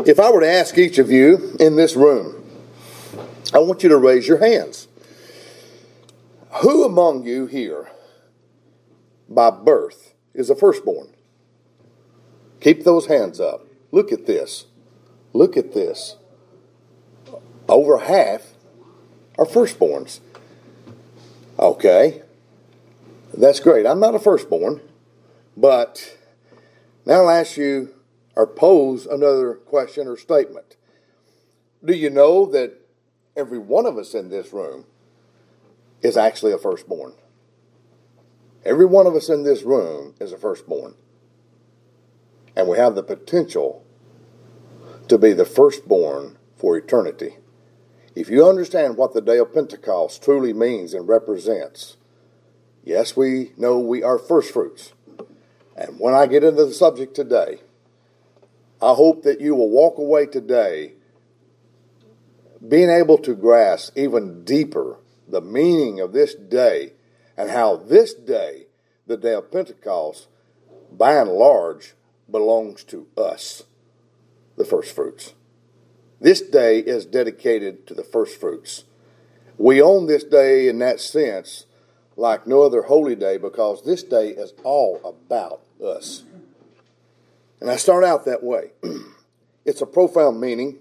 If I were to ask each of you in this room, I want you to raise your hands. Who among you here, by birth, is a firstborn? Keep those hands up. Look at this. Look at this. Over half are firstborns. Okay. That's great. I'm not a firstborn, but now I'll ask you or pose another question or statement. Do you know that every one of us in this room is actually a firstborn? Every one of us in this room is a firstborn. And we have the potential to be the firstborn for eternity. If you understand what the day of Pentecost truly means and represents, yes, we know we are first fruits. And when I get into the subject today, I hope that you will walk away today being able to grasp even deeper the meaning of this day and how this day, the day of Pentecost, by and large, belongs to us, the first fruits. This day is dedicated to the first fruits. We own this day in that sense like no other holy day because this day is all about us. And I start out that way. It's a profound meaning.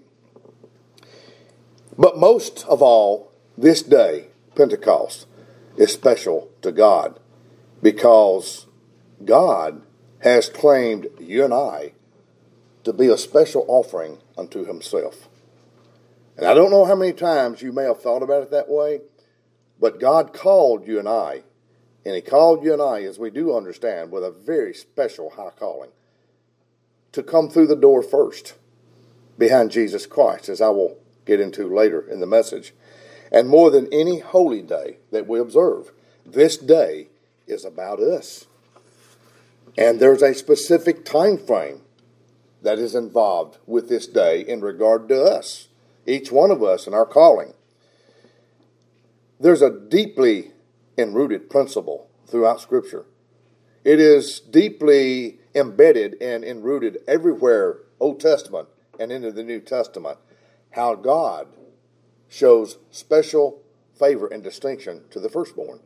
But most of all, this day, Pentecost, is special to God because God has claimed you and I to be a special offering unto himself. And I don't know how many times you may have thought about it that way, but God called you and I, and he called you and I, as we do understand, with a very special high calling, to come through the door first, behind Jesus Christ, as I will get into later in the message. And more than any holy day that we observe, this day is about us. And there's a specific time frame that is involved with this day in regard to us, each one of us and our calling. There's a deeply enrooted principle throughout Scripture. It is deeply embedded and enrooted everywhere, Old Testament and into the New Testament, how God shows special favor and distinction to the firstborn.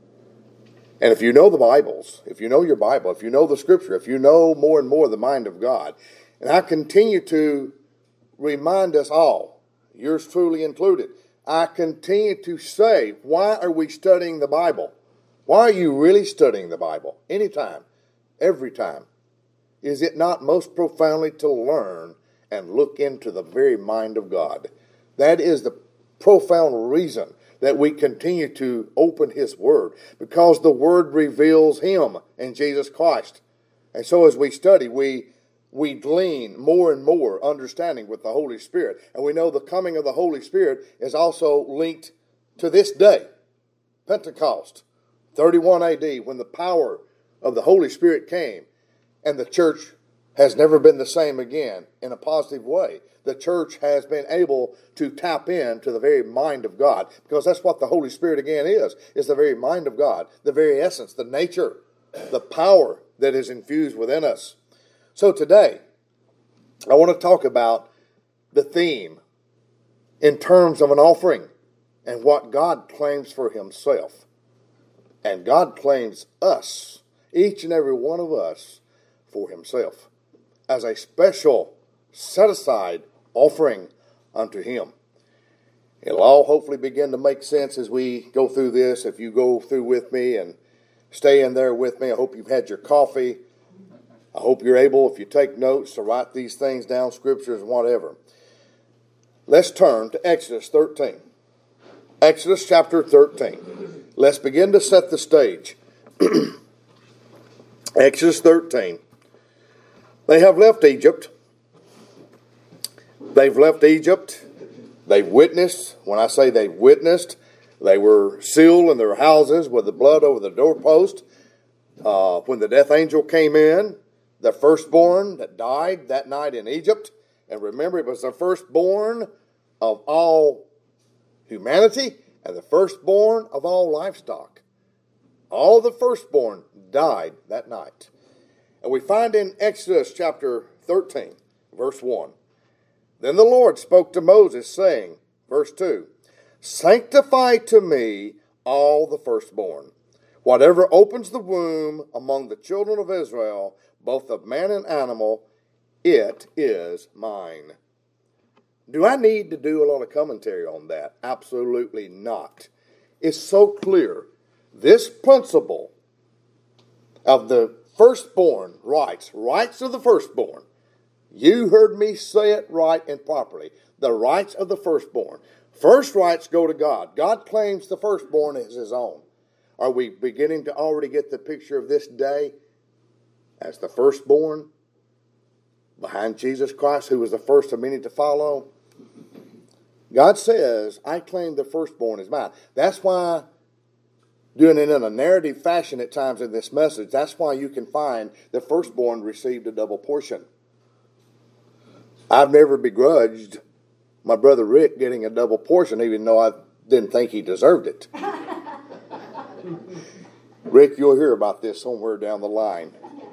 And if you know the Bibles, if you know your Bible, if you know the Scripture, if you know more and more the mind of God, and I continue to remind us all, yours truly included, I continue to say, why are we studying the Bible? Why are you really studying the Bible? Anytime, every time. Is it not most profoundly to learn and look into the very mind of God? That is the profound reason that we continue to open his word, because the word reveals him and Jesus Christ. And so as we study, we glean more and more understanding with the Holy Spirit. And we know the coming of the Holy Spirit is also linked to this day, Pentecost, 31 AD, when the power of the Holy Spirit came. And the church has never been the same again in a positive way. The church has been able to tap into the very mind of God, because that's what the Holy Spirit again is the very mind of God, the very essence, the nature, the power that is infused within us. So today, I want to talk about the theme in terms of an offering and what God claims for himself. And God claims us, each and every one of us, for himself as a special set-aside offering unto him. It'll all hopefully begin to make sense as we go through this. If you go through with me and stay in there with me, I hope you've had your coffee. I hope you're able, if you take notes, to write these things down, scriptures, whatever. Let's turn to Exodus 13. Exodus chapter 13. Let's begin to set the stage. Exodus 13. They have left Egypt. They've left Egypt. They've witnessed. When I say they've witnessed, they were sealed in their houses with the blood over the doorpost. When the death angel came in, the firstborn that died that night in Egypt. And remember, it was the firstborn of all humanity and the firstborn of all livestock. All the firstborn died that night. And we find in Exodus chapter 13, verse 1, Then the Lord spoke to Moses, saying, verse 2, sanctify to me all the firstborn. Whatever opens the womb among the children of Israel, both of man and animal, it is mine. Do I need to do a lot of commentary on that? Absolutely not. It's so clear. This principle of the firstborn rights of the firstborn. You heard me say it right and properly. The rights of the firstborn. First rights go to God. God claims the firstborn as his own. Are we beginning to already get the picture of this day as the firstborn behind Jesus Christ, who was the first of many to follow? God says, I claim the firstborn as mine. That's why, doing it in a narrative fashion at times in this message, that's why you can find the firstborn received a double portion. I've never begrudged my brother Rick getting a double portion, even though I didn't think he deserved it. Rick, you'll hear about this somewhere down the line.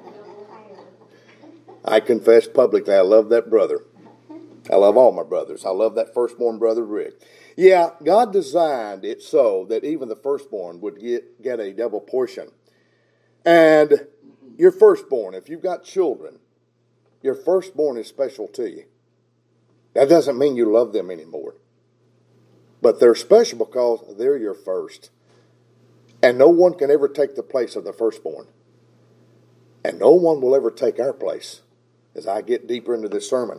I confess publicly, I love that brother. I love all my brothers. I love that firstborn brother, Rick. Yeah, God designed it so that even the firstborn would get a double portion. And your firstborn, if you've got children, your firstborn is special to you. That doesn't mean you love them anymore. But they're special because they're your first. And no one can ever take the place of the firstborn. And no one will ever take our place as I get deeper into this sermon.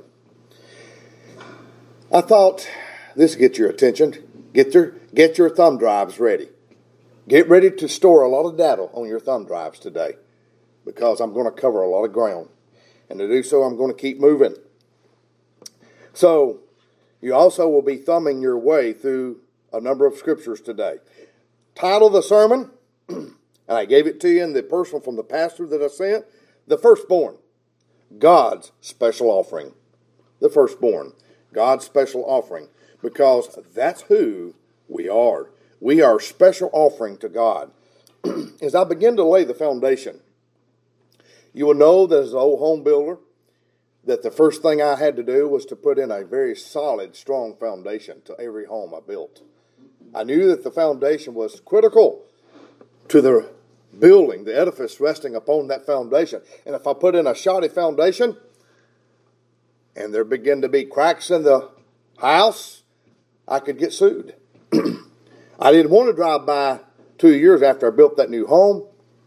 I thought this would get your attention. Get your thumb drives ready. Get ready to store a lot of data on your thumb drives today, because I'm going to cover a lot of ground. And to do so, I'm going to keep moving. So, you also will be thumbing your way through a number of scriptures today. Title of the sermon, and I gave it to you in the personal from the pastor that I sent, the firstborn, God's special offering. The firstborn, God's special offering, because that's who we are. We are special offering to God. As I begin to lay the foundation, you will know that as an old home builder, that the first thing I had to do was to put in a very solid, strong foundation to every home I built. I knew that the foundation was critical to the building, the edifice resting upon that foundation. And if I put in a shoddy foundation, and there begin to be cracks in the house, I could get sued. I didn't want to drive by 2 years after I built that new home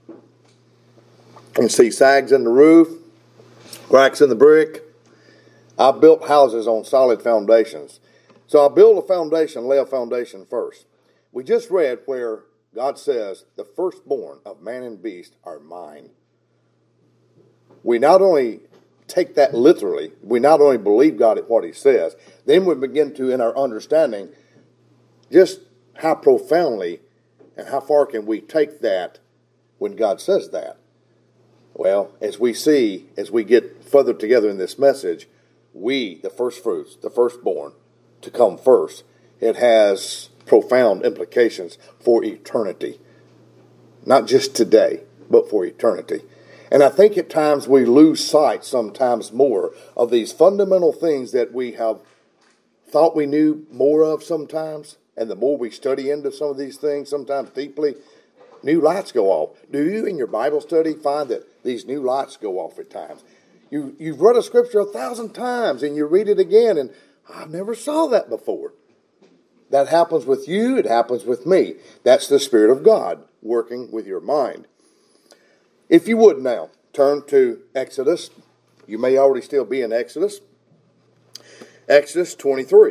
and see sags in the roof, cracks in the brick. I built houses on solid foundations. So I build a foundation, lay a foundation first. We just read where God says, the firstborn of man and beast are mine. We not only take that literally, we not only believe God at what he says, then we begin to, in our understanding, just how profoundly and how far can we take that when God says that? Well, as we see, as we get further together in this message, we, the first fruits, the firstborn, to come first, it has profound implications for eternity. Not just today, but for eternity. And I think at times we lose sight sometimes more of these fundamental things that we have thought we knew more of sometimes. And the more we study into some of these things, sometimes deeply, new lights go off. Do you in your Bible study find that these new lights go off at times? You've read a scripture 1,000 times and you read it again and I never saw that before. That happens with you. It happens with me. That's the Spirit of God working with your mind. If you would now, turn to Exodus. You may already still be in Exodus. Exodus 23.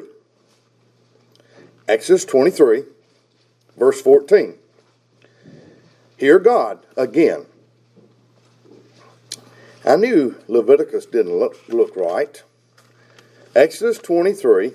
Exodus 23, verse 14. Hear God again. I knew Leviticus didn't look right. Exodus 23.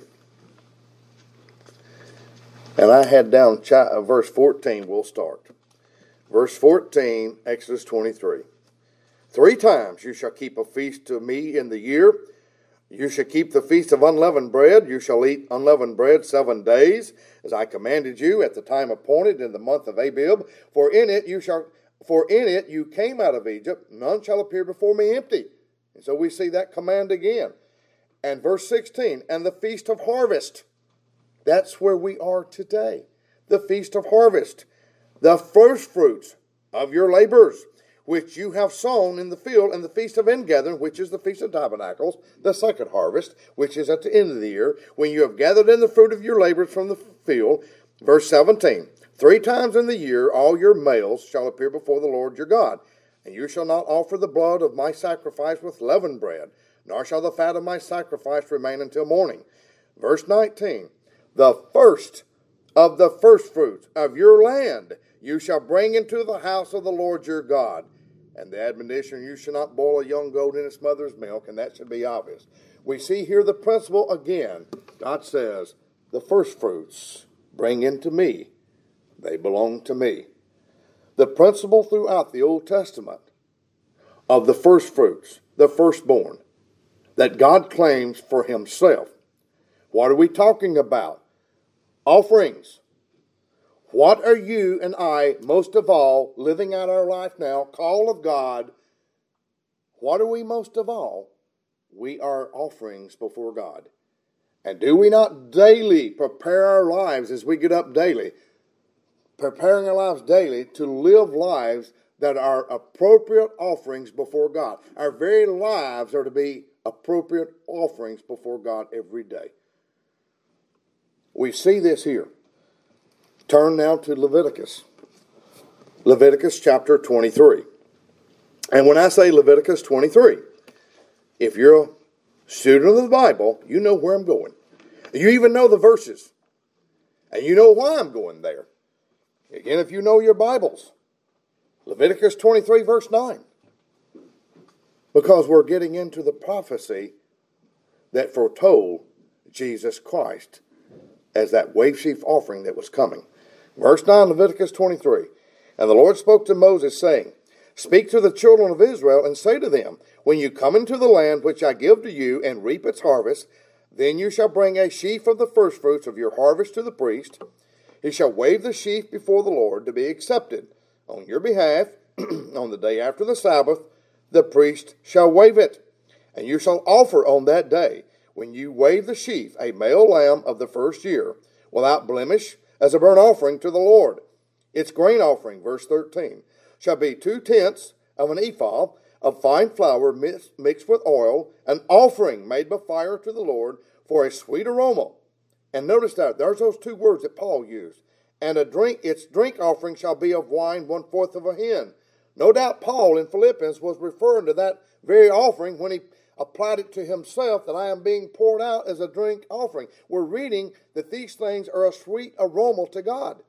And I had down verse 14. We'll start. Verse 14, Exodus 23. 3 times you shall keep a feast to me in the year. You shall keep the feast of unleavened bread. You shall eat unleavened bread 7 days, as I commanded you at the time appointed in the month of Abib. For in it you came out of Egypt. None shall appear before me empty. And so we see that command again. And verse 16, and the feast of harvest. That's where we are today. The feast of harvest. The first fruits of your labors, which you have sown in the field, and the feast of ingathering, which is the feast of tabernacles, the second harvest, which is at the end of the year, when you have gathered in the fruit of your labors from the field. Verse 17, 3 times in the year all your males shall appear before the Lord your God, and you shall not offer the blood of my sacrifice with leavened bread, nor shall the fat of my sacrifice remain until morning. Verse 19, the first of the firstfruits of your land you shall bring into the house of the Lord your God. And the admonition, you shall not boil a young goat in its mother's milk, and that should be obvious. We see here the principle again. God says, the firstfruits bring into me. They belong to me. The principle throughout the Old Testament of the firstfruits, the firstborn, that God claims for himself. What are we talking about? Offerings. What are you and I, most of all, living out our life now, call of God? What are we most of all? We are offerings before God. And do we not daily prepare our lives as we get up daily, preparing our lives daily to live lives that are appropriate offerings before God? Our very lives are to be appropriate offerings before God every day. We see this here. Turn now to Leviticus. Leviticus chapter 23. And when I say Leviticus 23, if you're a student of the Bible, you know where I'm going. You even know the verses. And you know why I'm going there. Again, if you know your Bibles. Leviticus 23 verse 9. Because we're getting into the prophecy that foretold Jesus Christ as that wave sheaf offering that was coming. Verse 9, Leviticus 23. And the Lord spoke to Moses, saying, Speak to the children of Israel, and say to them, When you come into the land which I give to you, and reap its harvest, then you shall bring a sheaf of the firstfruits of your harvest to the priest. He shall wave the sheaf before the Lord to be accepted on your behalf. On the day after the Sabbath, the priest shall wave it. And you shall offer on that day, when you wave the sheaf, a male lamb of the first year, without blemish, as a burnt offering to the Lord. Its grain offering, verse 13, shall be 2/10 of an ephah of fine flour mixed with oil, an offering made by fire to the Lord for a sweet aroma. And notice that, there's those 2 words that Paul used. And its drink offering shall be of wine 1/4 of a hin. No doubt Paul in Philippians was referring to that very offering when he applied it to himself, that I am being poured out as a drink offering. We're reading that these things are a sweet aroma to God.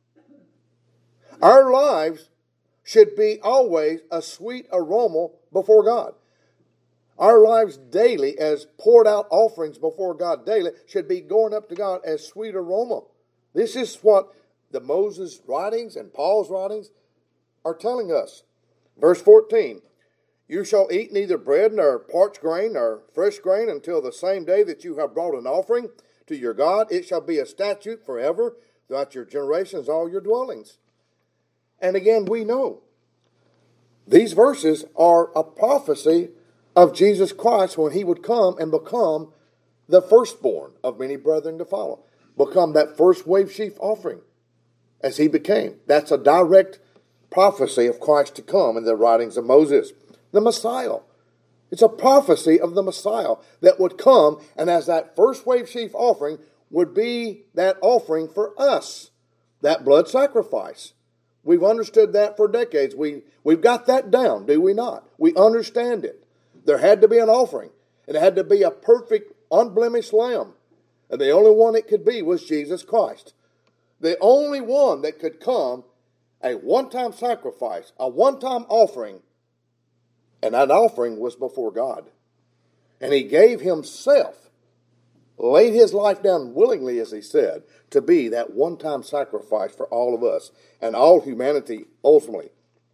Our lives should be always a sweet aroma before God. Our lives daily, as poured out offerings before God daily, should be going up to God as sweet aroma. This is what the Moses writings and Paul's writings are telling us. Verse 14, You shall eat neither bread nor parched grain nor fresh grain until the same day that you have brought an offering to your God. It shall be a statute forever throughout your generations, all your dwellings. And again, we know these verses are a prophecy of Jesus Christ when he would come and become the firstborn of many brethren to follow. Become that first wave sheaf offering as he became. That's a direct prophecy of Christ to come in the writings of Moses. The Messiah. It's a prophecy of the Messiah that would come, and as that first wave sheaf offering would be that offering for us, that blood sacrifice. We've understood that for decades. We've got that down, do we not? We understand it. There had to be an offering. It had to be a perfect, unblemished lamb. And the only one it could be was Jesus Christ. The only one that could come, a one-time sacrifice, a one-time offering, and that offering was before God. And he gave himself, laid his life down willingly, as he said, to be that one-time sacrifice for all of us and all humanity ultimately.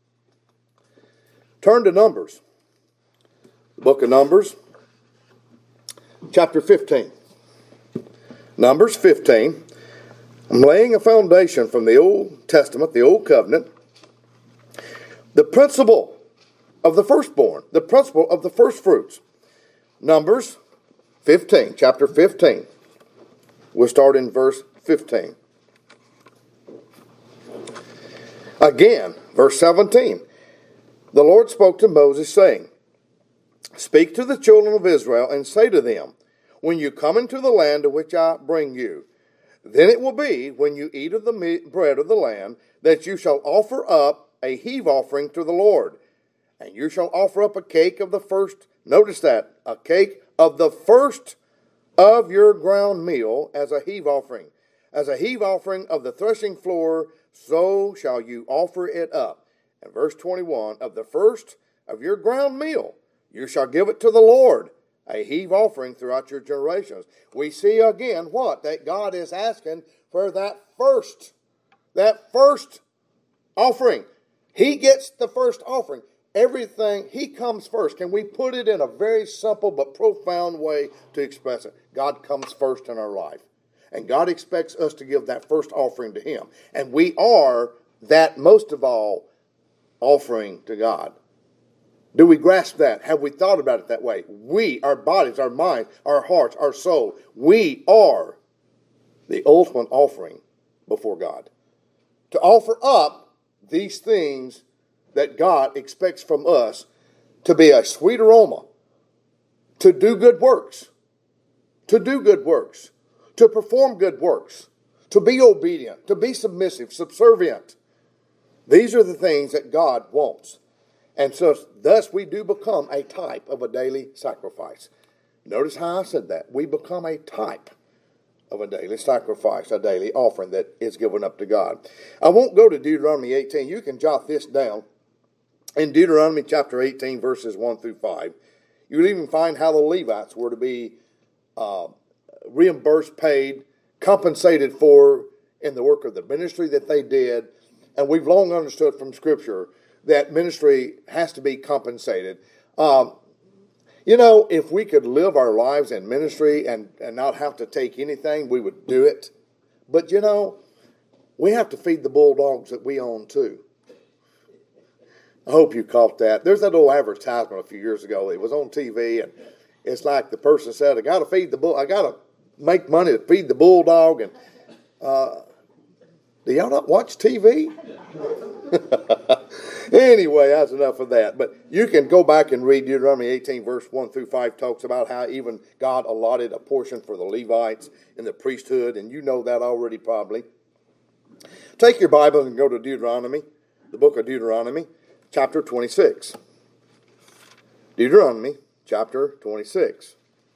Turn to Numbers. The book of Numbers, chapter 15. Numbers 15. I'm laying a foundation from the Old Testament, the Old Covenant. The principle of the firstborn, the principle of the first fruits. Numbers 15, chapter 15. We'll start in verse 15. Again, verse 17. The Lord spoke to Moses, saying, Speak to the children of Israel, and say to them, When you come into the land to which I bring you, then it will be, when you eat of the bread of the land, that you shall offer up a heave offering to the Lord. And you shall offer up a cake of the first, notice that, a cake of the first of your ground meal as a heave offering. As a heave offering of the threshing floor, so shall you offer it up. And verse 21, of the first of your ground meal, you shall give it to the Lord, a heave offering throughout your generations. We see again what? That God is asking for that first offering. He gets the first offering. Everything, He comes first. Can we put it in a very simple but profound way to express it? God comes first in our life. And God expects us to give that first offering to Him. And we are that, most of all, offering to God. Do we grasp that? Have we thought about it that way? We, our bodies, our minds, our hearts, our soul, we are the ultimate offering before God. To offer up these things that God expects from us to be a sweet aroma, to do good works, to perform good works, to be obedient, to be submissive, subservient. These are the things that God wants. And so thus we do become a type of a daily sacrifice. Notice how I said that. We become a type of a daily sacrifice, a daily offering that is given up to God. I won't go to Deuteronomy 18. You can jot this down. In Deuteronomy chapter 18, verses 1 through 5, you'll even find how the Levites were to be reimbursed, paid, compensated for in the work of the ministry that they did. And we've long understood from Scripture that ministry has to be compensated. If we could live our lives in ministry and not have to take anything, we would do it. But, we have to feed the bulldogs that we own too. I hope you caught that. There's that old advertisement a few years ago. It was on TV, and it's like the person said, I got to make money to feed the bulldog. And do y'all not watch TV? Anyway, that's enough of that. But you can go back and read Deuteronomy 18, verse 1 through 5, talks about how even God allotted a portion for the Levites in the priesthood, and you know that already probably. Take your Bible and go to Deuteronomy, the book of Deuteronomy, chapter 26. Deuteronomy, chapter 26.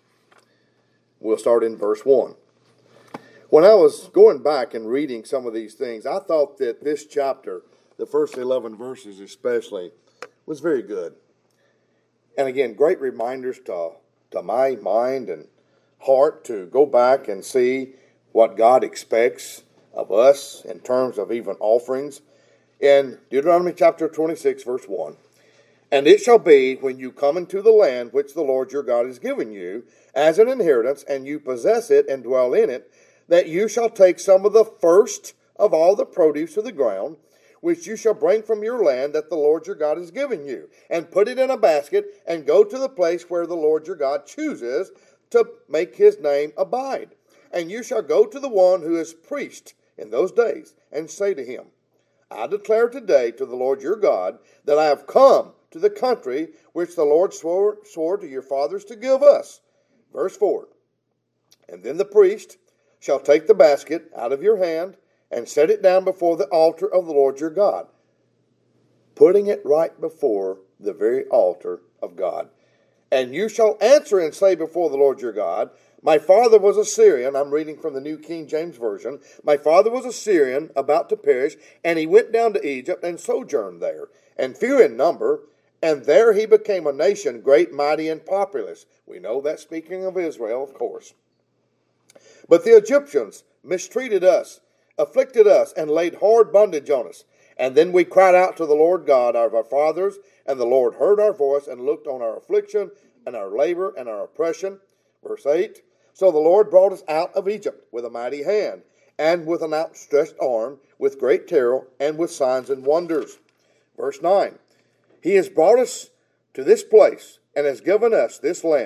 We'll start in verse 1. When I was going back and reading some of these things, I thought that this chapter, the first 11 verses especially, was very good. And again, great reminders to my mind and heart to go back and see what God expects of us in terms of even offerings. In Deuteronomy chapter 26, verse 1, And it shall be, when you come into the land which the Lord your God has given you as an inheritance, and you possess it and dwell in it, that you shall take some of the first of all the produce of the ground, which you shall bring from your land that the Lord your God has given you, and put it in a basket, and go to the place where the Lord your God chooses to make His name abide. And you shall go to the one who is priest in those days, and say to him, I declare today to the Lord your God that I have come to the country which the Lord swore to your fathers to give us. Verse 4, And then the priest shall take the basket out of your hand and set it down before the altar of the Lord your God, putting it right before the very altar of God. And you shall answer and say before the Lord your God, My father was a Syrian. I'm reading from the New King James Version. My father was a Syrian about to perish, and he went down to Egypt and sojourned there, and few in number, and there he became a nation great, mighty, and populous. We know that speaking of Israel, of course. But the Egyptians mistreated us, afflicted us, and laid hard bondage on us. And then we cried out to the Lord God of our fathers, and the Lord heard our voice and looked on our affliction and our labor and our oppression. Verse 8, So the Lord brought us out of Egypt with a mighty hand, and with an outstretched arm, with great terror, and with signs and wonders. Verse 9, He has brought us to this place, and has given us this land,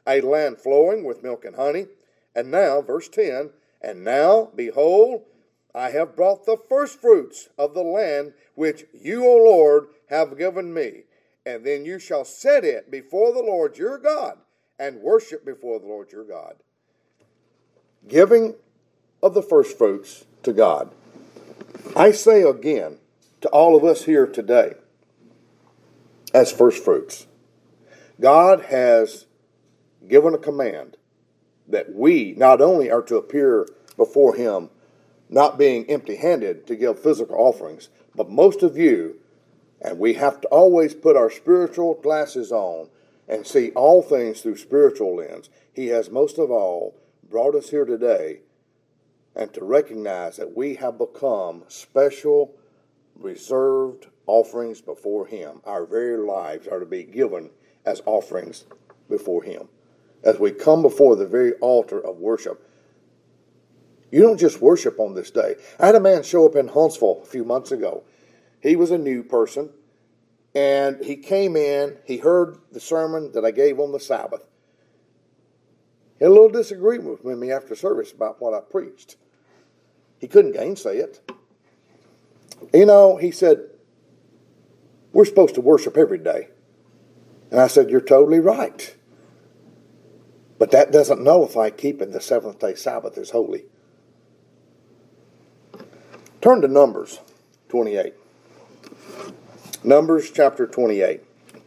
a land flowing with milk and honey. And now, verse 10, and now, behold, I have brought the firstfruits of the land which you, O Lord, have given me. And then you shall set it before the Lord your God, and worship before the Lord your God. Giving of the firstfruits to God. I say again to all of us here today, as firstfruits, God has given a command that we not only are to appear before Him not being empty-handed to give physical offerings, but most of you, and we have to always put our spiritual glasses on and see all things through spiritual lens. He has most of all brought us here today and to recognize that we have become special, reserved offerings before Him. Our very lives are to be given as offerings before Him. As we come before the very altar of worship, you don't just worship on this day. I had a man show up in Huntsville a few months ago. He was a new person, and he came in, he heard the sermon that I gave on the Sabbath. He had a little disagreement with me after service about what I preached. He couldn't gainsay it. You know, he said, we're supposed to worship every day. And I said, you're totally right. But that doesn't nullify keeping the seventh-day Sabbath as holy. Turn to Numbers 28. Numbers chapter 28.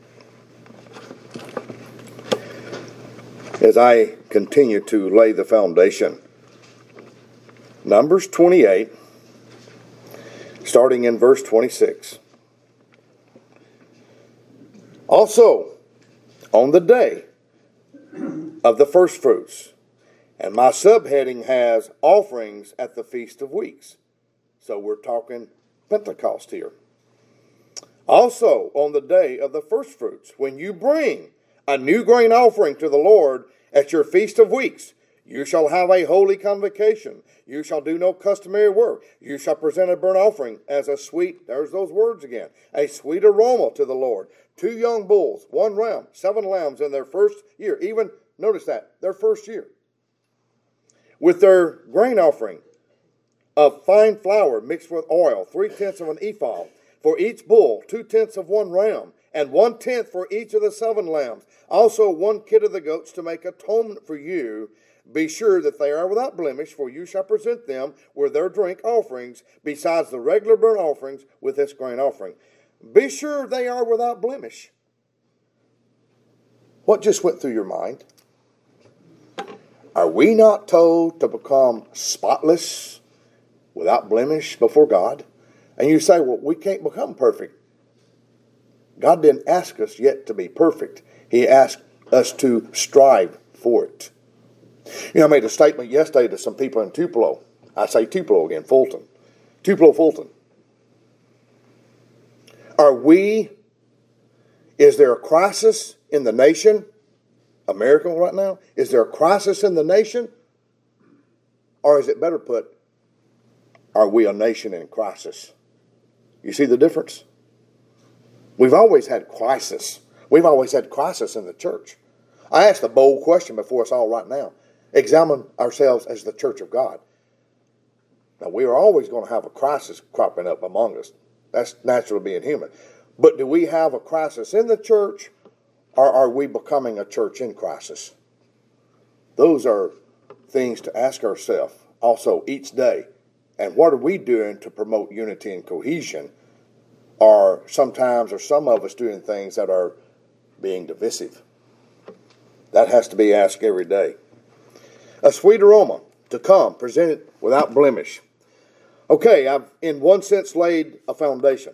As I continue to lay the foundation. Numbers 28, starting in verse 26. Also, on the day of the firstfruits, and my subheading has offerings at the Feast of Weeks. So we're talking Pentecost here. Also, on the day of the firstfruits, when you bring a new grain offering to the Lord at your Feast of Weeks, you shall have a holy convocation. You shall do no customary work. You shall present a burnt offering as a sweet, there's those words again, a sweet aroma to the Lord. 2 young bulls, 1 ram, 7 lambs in their first year. Even, notice that, their first year. With their grain offering of fine flour mixed with oil, 3/10 of an ephah. For each bull, 2/10 of 1 ram, and 1/10 for each of the 7 lambs. Also 1 kid of the goats to make atonement for you. Be sure that they are without blemish, for you shall present them with their drink offerings, besides the regular burnt offerings with this grain offering. Be sure they are without blemish. What just went through your mind? Are we not told to become spotless, without blemish before God? And you say, well, we can't become perfect. God didn't ask us yet to be perfect. He asked us to strive for it. You know, I made a statement yesterday to some people in Tupelo. I say Tupelo again, Fulton. Tupelo, Fulton. Is there a crisis in the nation, America right now? Is there a crisis in the nation? Or is it better put, are we a nation in crisis? You see the difference? We've always had crisis. We've always had crisis in the church. I asked a bold question before us all right now. Examine ourselves as the church of God. Now, we are always going to have a crisis cropping up among us. That's natural being human. But do we have a crisis in the church, or are we becoming a church in crisis? Those are things to ask ourselves also each day. And what are we doing to promote unity and cohesion? Or sometimes, or some of us doing things that are being divisive? That has to be asked every day. A sweet aroma to come, presented without blemish. Okay, I've in one sense laid a foundation.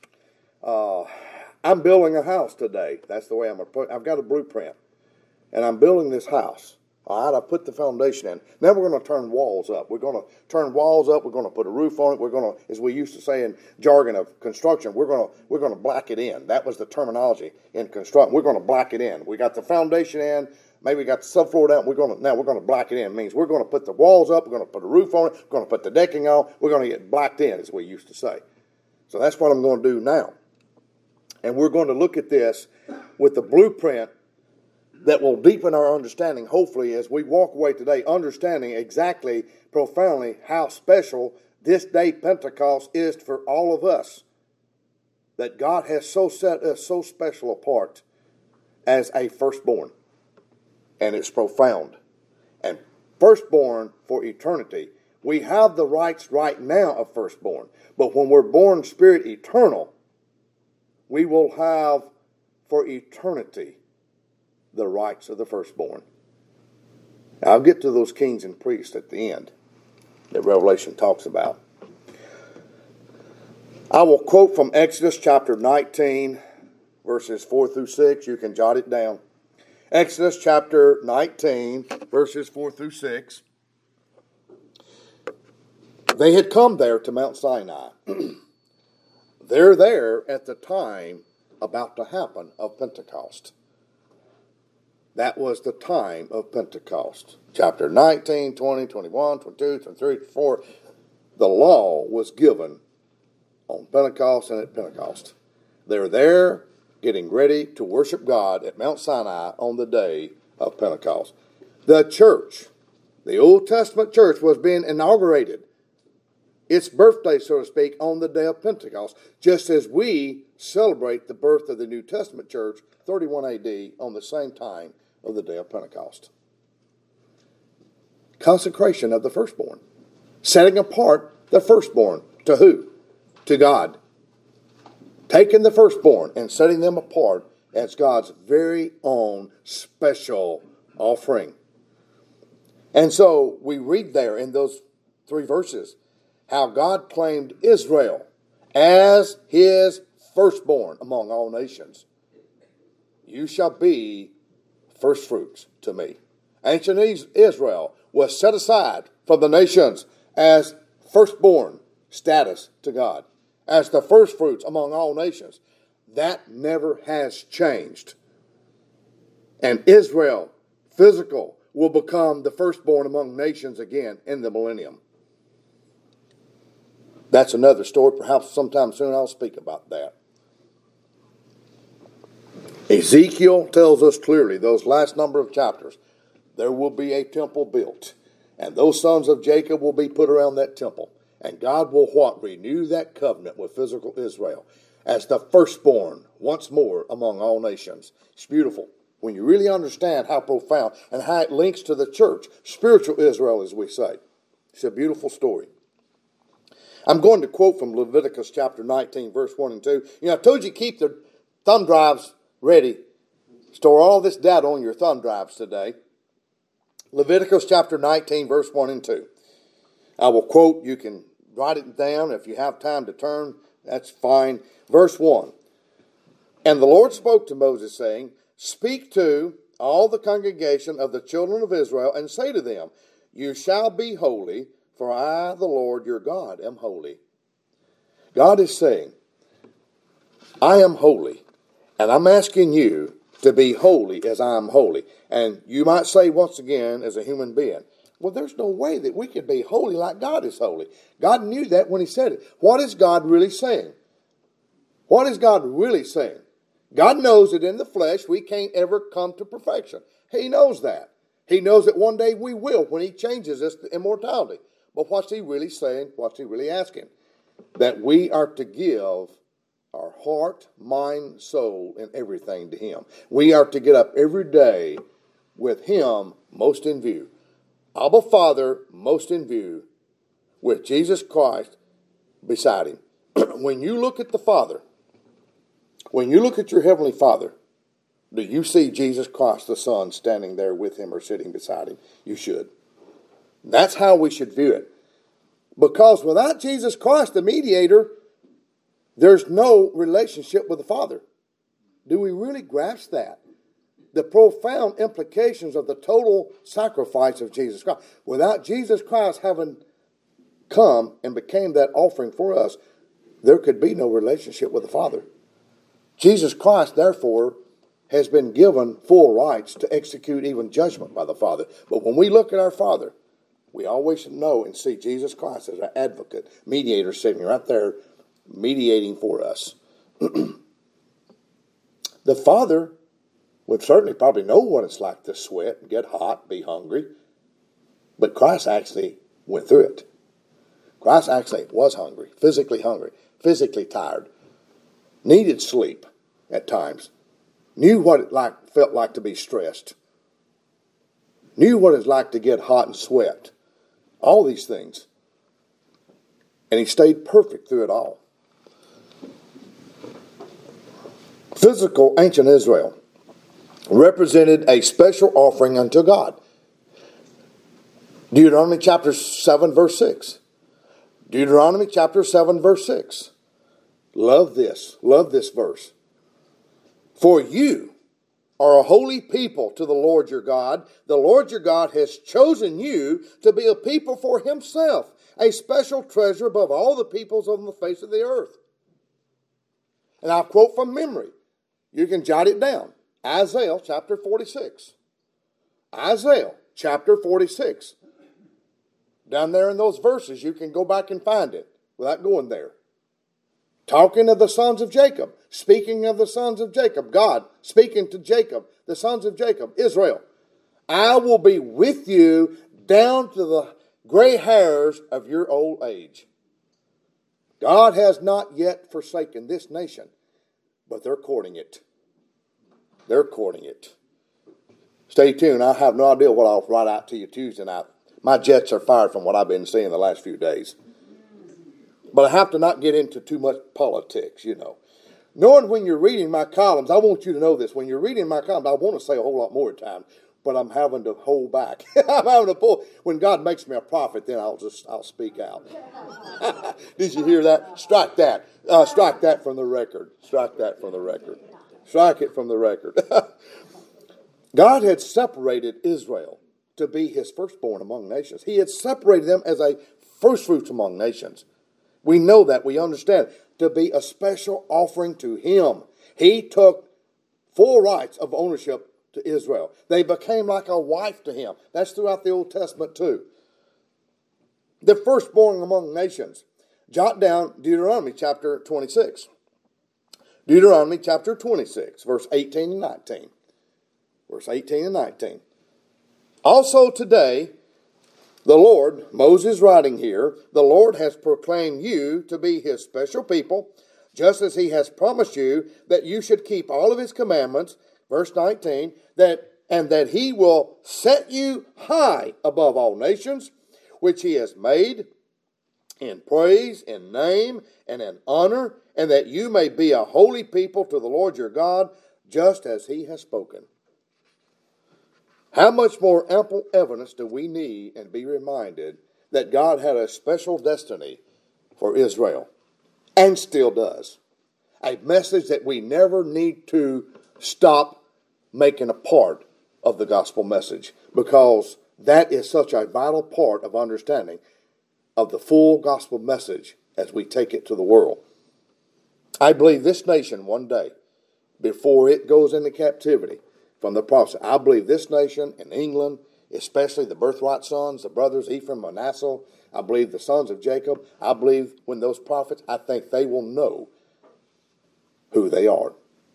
I'm building a house today. That's the way I'm going to put it. I've got a blueprint. And I'm building this house. All right, I put the foundation in. Now we're going to turn walls up. We're going to turn walls up. We're going to put a roof on it. We're going to, as we used to say in jargon of construction, we're going to black it in. That was the terminology in construction. We're going to black it in. We got the foundation in. Maybe we got the subfloor down. Now we're going to black it in. It means we're going to put the walls up. We're going to put a roof on it. We're going to put the decking on. We're going to get blacked in, as we used to say. So that's what I'm going to do now. And we're going to look at this with the blueprint that will deepen our understanding, hopefully, as we walk away today, understanding exactly, profoundly, how special this day, Pentecost, is for all of us. That God has so set us so special apart as a firstborn. And it's profound. And firstborn for eternity. We have the rights right now of firstborn. But when we're born spirit eternal, we will have for eternity the rights of the firstborn. Now, I'll get to those kings and priests at the end that Revelation talks about. I will quote from Exodus chapter 19, verses 4 through 6. You can jot it down. Exodus chapter 19, verses 4 through 6. They had come there to Mount Sinai. They're there at the time about to happen of Pentecost. That was the time of Pentecost. Chapter 19, 20, 21, 22, 23, 24. The law was given on Pentecost and at Pentecost. They're there getting ready to worship God at Mount Sinai on the day of Pentecost. The church, the Old Testament church, was being inaugurated. Its birthday, so to speak, on the day of Pentecost, just as we celebrate the birth of the New Testament church, 31 AD, on the same time of the day of Pentecost. Consecration of the firstborn. Setting apart the firstborn. To who? To God. Taking the firstborn and setting them apart as God's very own special offering. And so we read there in those 3 verses how God claimed Israel as his firstborn among all nations. You shall be first fruits to me. Ancient Israel was set aside from the nations as firstborn status to God, as the first fruits among all nations. That never has changed. And Israel, physical, will become the firstborn among nations again in the millennium. That's another story. Perhaps sometime soon I'll speak about that. Ezekiel tells us clearly, those last number of chapters, there will be a temple built. And those sons of Jacob will be put around that temple. And God will what? Renew that covenant with physical Israel as the firstborn once more among all nations. It's beautiful. When you really understand how profound and how it links to the church, spiritual Israel as we say. It's a beautiful story. I'm going to quote from Leviticus chapter 19, verse 1 and 2. You know, I told you keep the thumb drives ready. Store all this data on your thumb drives today. Leviticus chapter 19, verse 1 and 2. I will quote, you can write it down. If you have time to turn, that's fine. Verse 1. And the Lord spoke to Moses, saying, Speak to all the congregation of the children of Israel, and say to them, You shall be holy, for I, the Lord your God, am holy. God is saying, I am holy, and I'm asking you to be holy as I am holy. And you might say once again, as a human being, well, there's no way that we could be holy like God is holy. God knew that when he said it. What is God really saying? What is God really saying? God knows that in the flesh we can't ever come to perfection. He knows that. He knows that one day we will when he changes us to immortality. But what's he really saying? What's he really asking? That we are to give our heart, mind, soul, and everything to him. We are to get up every day with him most in view. Abba Father most in view, with Jesus Christ beside him. When you look at the Father, when you look at your Heavenly Father, do you see Jesus Christ the Son standing there with him or sitting beside him? You should. That's how we should view it. Because without Jesus Christ, the mediator, there's no relationship with the Father. Do we really grasp that? The profound implications of the total sacrifice of Jesus Christ. Without Jesus Christ having come and became that offering for us, there could be no relationship with the Father. Jesus Christ, therefore, has been given full rights to execute even judgment by the Father. But when we look at our Father, we always know and see Jesus Christ as our advocate, mediator, sitting right there, mediating for us. The Father would certainly probably know what it's like to sweat, get hot, be hungry. But Christ actually went through it. Christ actually was hungry, physically tired, needed sleep at times, knew what it felt like to be stressed, knew what it's like to get hot and sweat, all these things. And he stayed perfect through it all. Physical ancient Israel represented a special offering unto God. Deuteronomy chapter 7 verse 6. Deuteronomy chapter 7 verse 6. Love this verse. For you are a holy people to the Lord your God. The Lord your God has chosen you to be a people for himself, a special treasure above all the peoples on the face of the earth. And I'll quote from memory. You can jot it down. Isaiah chapter 46. Isaiah chapter 46. Down there in those verses, you can go back and find it without going there. Talking of the sons of Jacob, speaking of the sons of Jacob, God speaking to Jacob, the sons of Jacob, Israel. I will be with you down to the gray hairs of your old age. God has not yet forsaken this nation, but they're courting it. They're courting it. Stay tuned. I have no idea what I'll write out to you Tuesday night. My jets are fired from what I've been seeing the last few days. But I have to not get into too much politics, you know. Knowing when you're reading my columns, I want you to know this. When you're reading my columns, I want to say a whole lot more at times, but I'm having to hold back. I'm having to pull. When God makes me a prophet, then I'll speak out. Did you hear that? Strike that. Strike that from the record. Strike that from the record. Strike it from the record. God had separated Israel to be his firstborn among nations. He had separated them as a firstfruits among nations. We know that. We understand. To be a special offering to him. He took full rights of ownership to Israel. They became like a wife to him. That's throughout the Old Testament too. The firstborn among nations. Jot down Deuteronomy chapter 26. Deuteronomy chapter 26, verse 18 and 19. Verse 18 and 19. Also today, the Lord, Moses writing here, the Lord has proclaimed you to be his special people, just as he has promised you that you should keep all of his commandments, verse 19, and that he will set you high above all nations, which he has made in praise, in name, and in honor, and that you may be a holy people to the Lord your God, just as he has spoken. How much more ample evidence do we need and be reminded that God had a special destiny for Israel, and still does? A message that we never need to stop making a part of the gospel message, because that is such a vital part of understanding of the full gospel message as we take it to the world. I believe this nation one day, before it goes into captivity from the prophecy, I believe this nation in England, especially the birthright sons, the brothers Ephraim, Manasseh, I believe the sons of Jacob, I believe when those prophets, I think they will know who they are.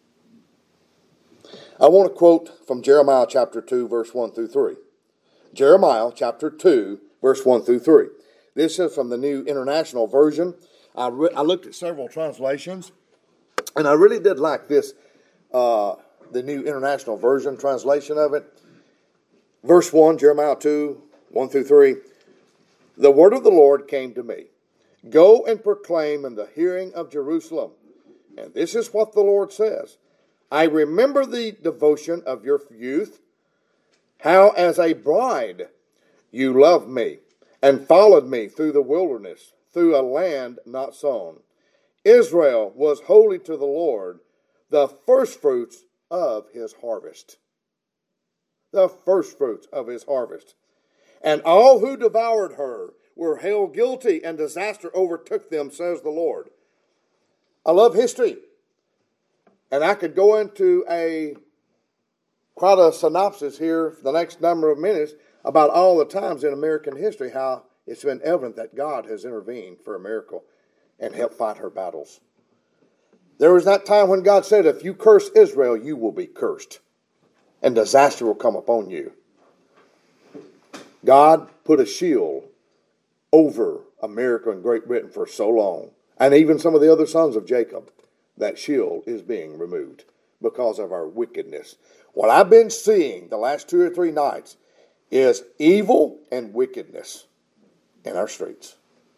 I want to quote from Jeremiah chapter 2, verse 1 through 3. Jeremiah chapter 2, verse 1 through 3. This is from the New International Version. I looked at several translations, and I really did like this, the New International Version translation of it. Verse 1, Jeremiah 2, 1 through 3. The word of the Lord came to me. Go and proclaim in the hearing of Jerusalem. And this is what the Lord says. I remember the devotion of your youth, how as a bride you loved me and followed me through the wilderness, through a land not sown. Israel was holy to the Lord, the firstfruits of his harvest. The firstfruits of his harvest. And all who devoured her were held guilty, and disaster overtook them, says the Lord. I love history. And I could go into quite a synopsis here for the next number of minutes about all the times in American history how it's been evident that God has intervened for America and helped fight her battles. There was that time when God said, if you curse Israel, you will be cursed. and disaster will come upon you. God put a shield over America and Great Britain for so long, and even some of the other sons of Jacob. That shield is being removed because of our wickedness. What I've been seeing the last 2 or 3 nights is evil and wickedness in our streets.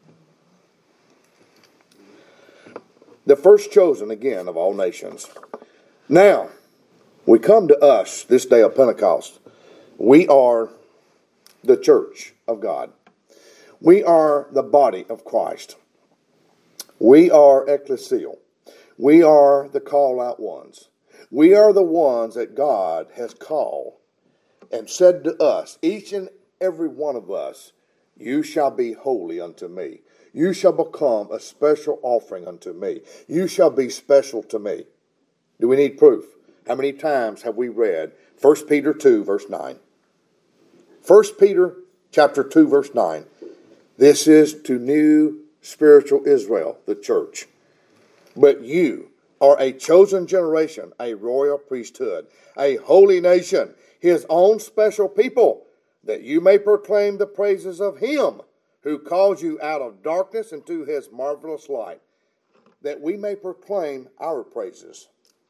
The first chosen again of all nations. Now, we come to us this day of Pentecost. We are the church of God. We are the body of Christ. We are ecclesial. We are the call out ones. We are the ones that God has called and said to us, each and every one of us, you shall be holy unto me. You shall become a special offering unto me. You shall be special to me. Do we need proof? How many times have we read 1 Peter 2 verse 9? 1 Peter chapter 2 verse 9. This is to new spiritual Israel, the church. But you are a chosen generation, a royal priesthood, a holy nation, his own special people, that you may proclaim the praises of him who calls you out of darkness into his marvelous light, that we may proclaim our praises.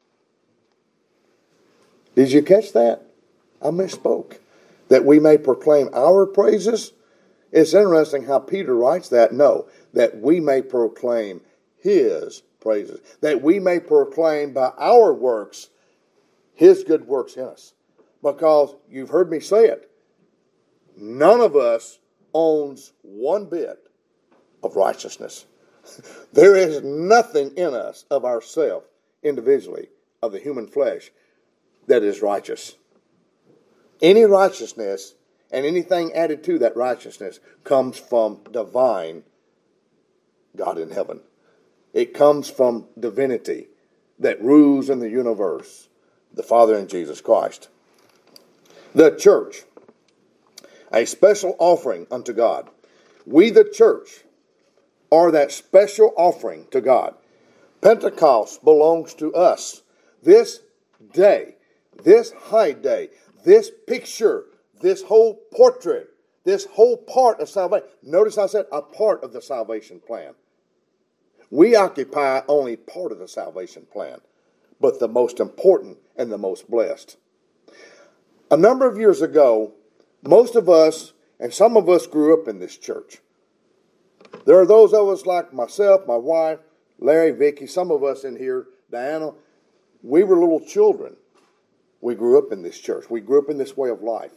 Did you catch that? I misspoke. That we may proclaim our praises? It's interesting how Peter writes that. No, that we may proclaim his praises. That we may proclaim by our works his good works in us. Because you've heard me say it. None of us owns one bit of righteousness. There is nothing in us of ourselves, individually, of the human flesh, that is righteous. Any righteousness and anything added to that righteousness comes from divine God in heaven. It comes from divinity that rules in the universe, the Father and Jesus Christ. The church, a special offering unto God. We, the church, are that special offering to God. Pentecost belongs to us. This day, this high day, this picture, this whole portrait, this whole part of salvation. Notice I said a part of the salvation plan. We occupy only part of the salvation plan, but the most important and the most blessed. A number of years ago, most of us, and some of us grew up in this church. There are those of us like myself, my wife, Larry, Vicky, some of us in here, Diana, we were little children. We grew up in this church. We grew up in this way of life.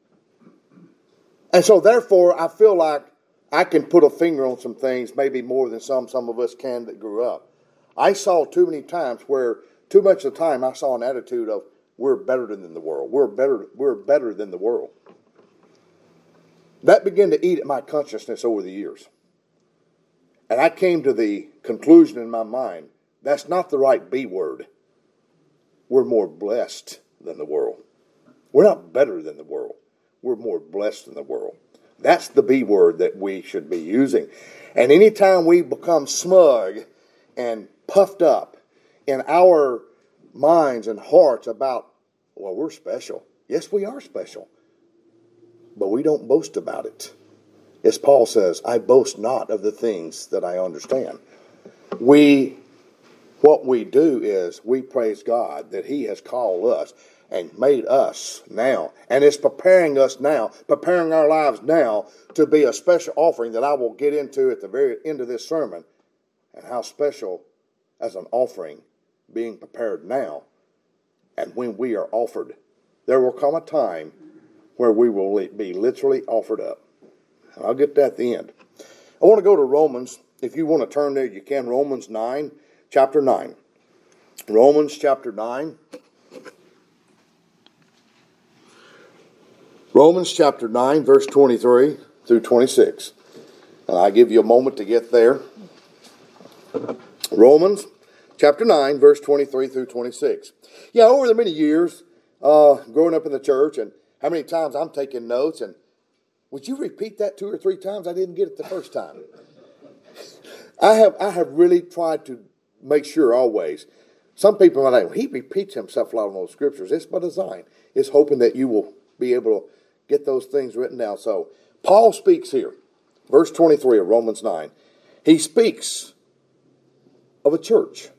And so therefore, I feel like I can put a finger on some things, maybe more than some of us can that grew up. I saw too many times where, too much of the time, I saw an attitude of, we're better than the world. We're better than the world. That began to eat at my consciousness over the years. And I came to the conclusion in my mind, that's not the right B word. We're more blessed than the world. We're not better than the world. We're more blessed than the world. That's the B word that we should be using. And anytime we become smug and puffed up in our minds and hearts about, well, we're special. Yes, we are special. But we don't boast about it. As Paul says, I boast not of the things that I understand. What we do is we praise God that he has called us and made us now, and is preparing us now, preparing our lives now to be a special offering that I will get into at the very end of this sermon, and how special as an offering being prepared now. And when we are offered, there will come a time where we will be literally offered up. And I'll get that at the end. I want to go to Romans. If you want to turn there, you can. Romans 9, chapter 9. Romans chapter 9. Romans chapter 9, verse 23 through 26. And I'll give you a moment to get there. Romans chapter 9, verse 23 through 26. Yeah, over the many years, growing up in the church, and how many times I'm taking notes, and would you repeat that 2 or 3 times? I didn't get it the first time. I have really tried to make sure always. Some people might say, he repeats himself a lot in those scriptures. It's by design. is hoping that you will be able to get those things written down. So Paul speaks here, verse 23 of Romans 9. He speaks of a church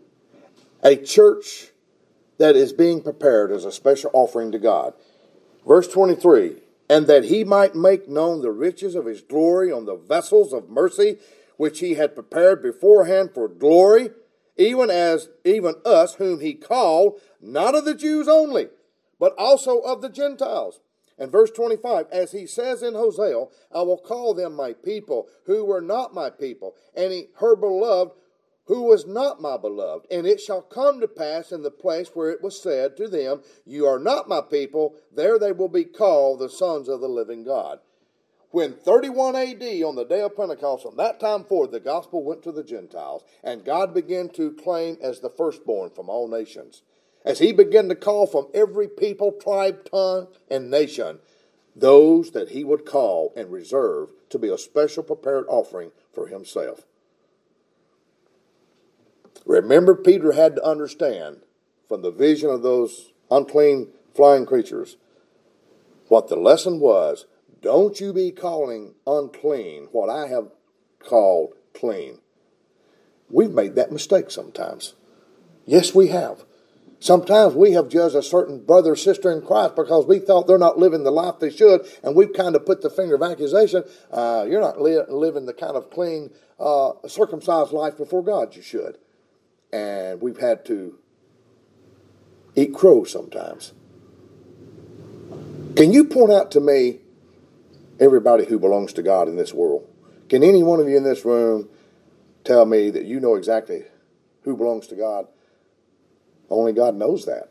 that is being prepared as a special offering to God. Verse 23, and that he might make known the riches of his glory on the vessels of mercy, which he had prepared beforehand for glory, even us whom he called, not of the Jews only, but also of the Gentiles. And verse 25, as he says in Hosea, I will call them my people, who were not my people, and her beloved, who was not my beloved. And it shall come to pass in the place where it was said to them, you are not my people, there they will be called the sons of the living God. When 31 AD, on the day of Pentecost, from that time forward, the gospel went to the Gentiles, and God began to claim as the firstborn from all nations. As he began to call from every people, tribe, tongue, and nation, those that he would call and reserve to be a special prepared offering for himself. Remember, Peter had to understand from the vision of those unclean flying creatures what the lesson was. Don't you be calling unclean what I have called clean. We've made that mistake sometimes. Yes, we have. Sometimes we have judged a certain brother or sister in Christ because we thought they're not living the life they should, and we've kind of put the finger of accusation. You're not living the kind of clean, circumcised life before God you should. And we've had to eat crow sometimes. Can you point out to me everybody who belongs to God in this world? Can any one of you in this room tell me that you know exactly who belongs to God? Only God knows that.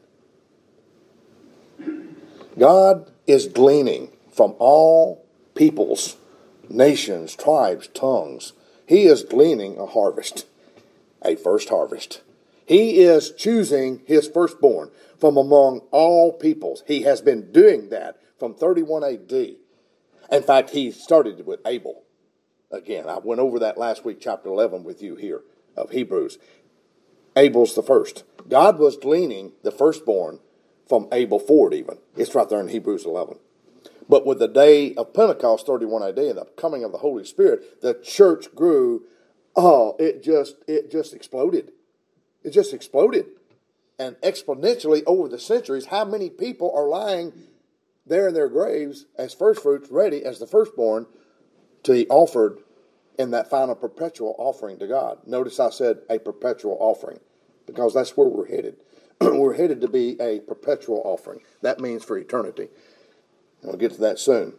God is gleaning from all peoples, nations, tribes, tongues. He is gleaning a harvest, a first harvest. He is choosing his firstborn from among all peoples. He has been doing that from 31 AD. In fact, he started with Abel. Again, I went over that last week, chapter 11, with you here of Hebrews. Abel's the first. God was gleaning the firstborn from Abel forward even. It's right there in Hebrews 11. But with the day of Pentecost, 31 AD, and the coming of the Holy Spirit, the church grew. Oh, it just exploded. It just exploded. And exponentially over the centuries, how many people are lying there in their graves as first fruits, ready as the firstborn to be offered in that final perpetual offering to God. Notice I said a perpetual offering because that's where we're headed. We're headed to be a perpetual offering. That means for eternity. We'll get to that soon.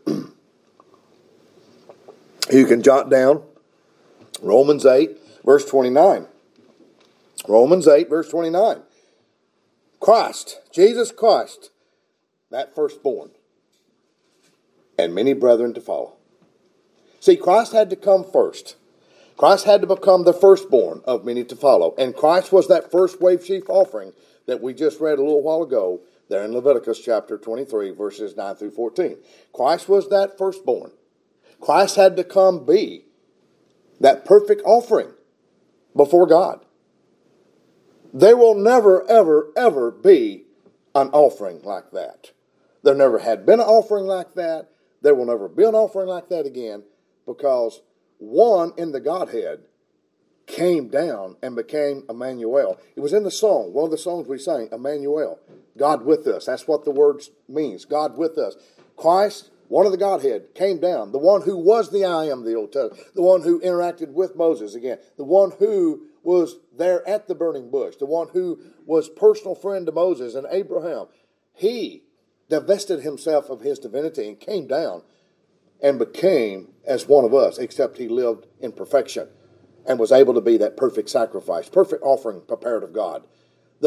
You can jot down Romans 8, verse 29. Romans 8, verse 29. Christ, Jesus Christ, that firstborn, and many brethren to follow. See, Christ had to come first. Christ had to become the firstborn of many to follow. And Christ was that first wave sheaf offering that we just read a little while ago there in Leviticus chapter 23, verses 9 through 14. Christ was that firstborn. Christ had to come be that perfect offering before God. There will never, ever, ever be an offering like that. There never had been an offering like that. There will never be an offering like that again, because one in the Godhead came down and became Emmanuel. It was in the song, one of the songs we sang, Emmanuel, God with us. That's what the word means, God with us. Christ, one of the Godhead, came down, the one who was the I am of the Old Testament, the one who interacted with Moses again, the one who was there at the burning bush, the one who was personal friend to Moses and Abraham. He divested himself of his divinity and came down and became as one of us, except he lived in perfection and was able to be that perfect sacrifice, perfect offering prepared of God. The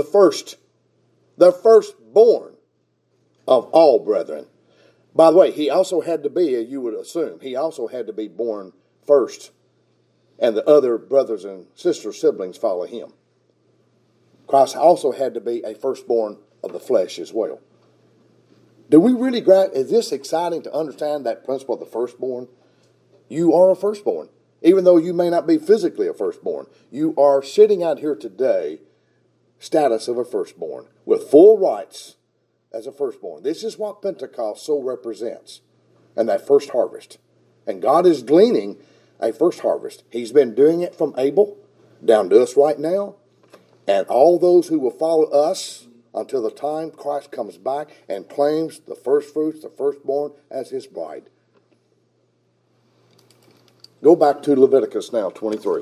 firstborn of all brethren. By the way, he also had to be, you would assume, he also had to be born first, and the other brothers and sisters, siblings follow him. Christ also had to be a firstborn of the flesh as well. Do we really is this exciting to understand that principle of the firstborn? You are a firstborn. Even though you may not be physically a firstborn, you are sitting out here today, status of a firstborn, with full rights as a firstborn. This is what Pentecost so represents, and that first harvest. And God is gleaning a first harvest. He's been doing it from Abel down to us right now, and all those who will follow us until the time Christ comes back and claims the first fruits, the firstborn, as his bride. Go back to Leviticus now, 23.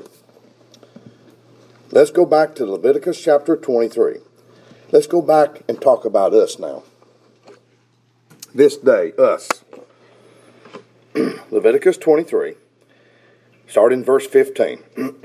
Let's go back to Leviticus chapter 23. Let's go back and talk about us now. This day, us. Leviticus 23, start in verse 15.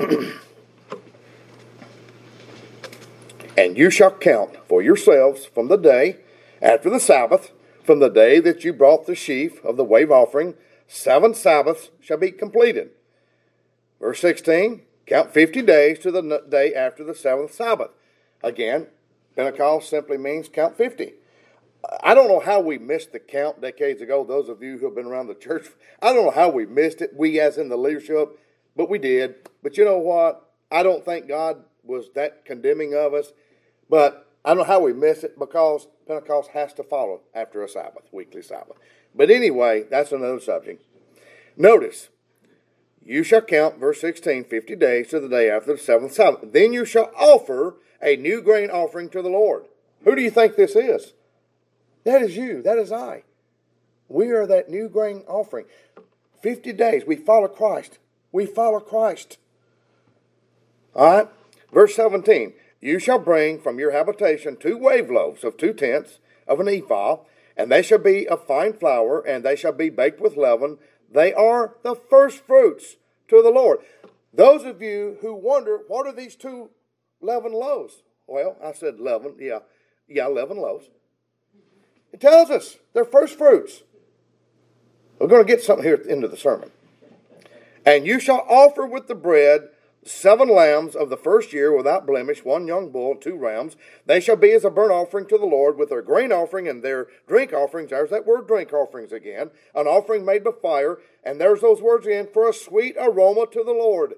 And you shall count for yourselves from the day after the Sabbath, from the day that you brought the sheaf of the wave offering, 7 Sabbaths shall be completed. Verse 16, count 50 days to the day after the 7th Sabbath. Again, Pentecost simply means count 50. I don't know how we missed the count decades ago, those of you who have been around the church. I don't know how we missed it, we as in the leadership, but we did. But you know what? I don't think God was that condemning of us, but I don't know how we missed it, because Pentecost has to follow after a Sabbath, weekly Sabbath. But anyway, that's another subject. Notice, you shall count, verse 16, 50 days to the day after the 7th Sabbath. Then you shall offer a new grain offering to the Lord. Who do you think this is? That is you. That is I. We are that new grain offering. 50 days. We follow Christ. We follow Christ. All right. Verse 17. You shall bring from your habitation 2 wave loaves of 2 tenths of an ephah, and they shall be of fine flour, and they shall be baked with leaven. They are the first fruits to the Lord. Those of you who wonder, what are these 2 leavened loaves? Well, I said leaven. Yeah, leavened loaves. It tells us they're first fruits. We're going to get something here at the end of the sermon. And you shall offer with the bread 7 lambs of the first year without blemish, 1 young bull, 2 rams. They shall be as a burnt offering to the Lord with their grain offering and their drink offerings. There's that word drink offerings again. An offering made by fire. And there's those words again, for a sweet aroma to the Lord.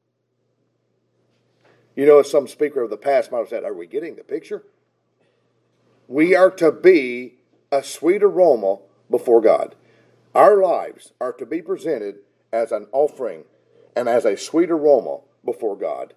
You know, as some speaker of the past might have said, are we getting the picture? We are to be a sweet aroma before God. Our lives are to be presented as an offering and as a sweet aroma before God.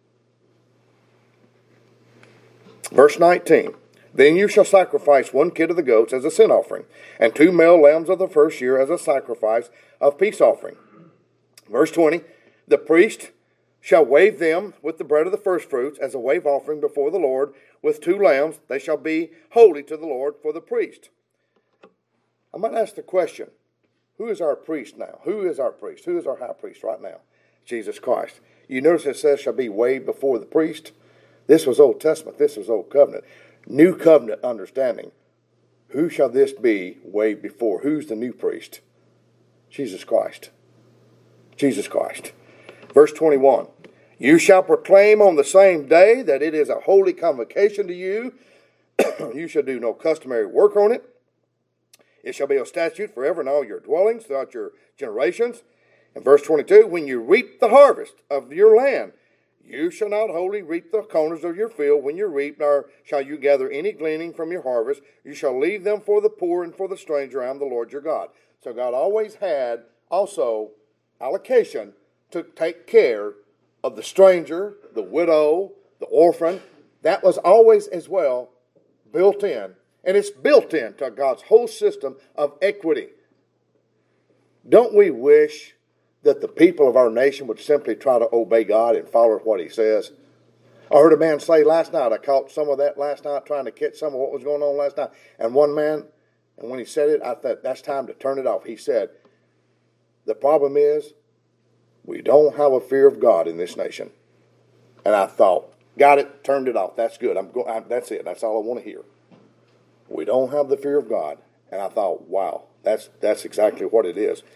Verse 19. Then you shall sacrifice 1 kid of the goats as a sin offering, and 2 male lambs of the first year as a sacrifice of peace offering. Verse 20. The priest shall wave them with the bread of the first fruits as a wave offering before the Lord, with 2 lambs. They shall be holy to the Lord for the priest. I might ask the question, who is our priest now? Who is our priest? Who is our high priest right now? Jesus Christ. You notice it says shall be waved before the priest. This was Old Testament. This was Old Covenant. New Covenant understanding. Who shall this be waved before? Who's the new priest? Jesus Christ. Jesus Christ. Verse 21. You shall proclaim on the same day that it is a holy convocation to you. You shall do no customary work on it. It shall be a statute forever in all your dwellings throughout your generations. And verse 22, when you reap the harvest of your land, you shall not wholly reap the corners of your field when you reap, nor shall you gather any gleaning from your harvest. You shall leave them for the poor and for the stranger. I am the Lord your God. So God always had also allocation to take care of the stranger, the widow, the orphan. That was always as well built in. And it's built into God's whole system of equity. Don't we wish that the people of our nation would simply try to obey God and follow what he says? I heard a man say last night, I caught some of that last night, trying to catch some of what was going on last night. And one man, and when he said it, I thought, that's time to turn it off. He said, the problem is, we don't have a fear of God in this nation. And I thought, got it, turned it off. That's good. That's it. That's all I want to hear. We don't have the fear of God. And I thought, wow, that's exactly what it is.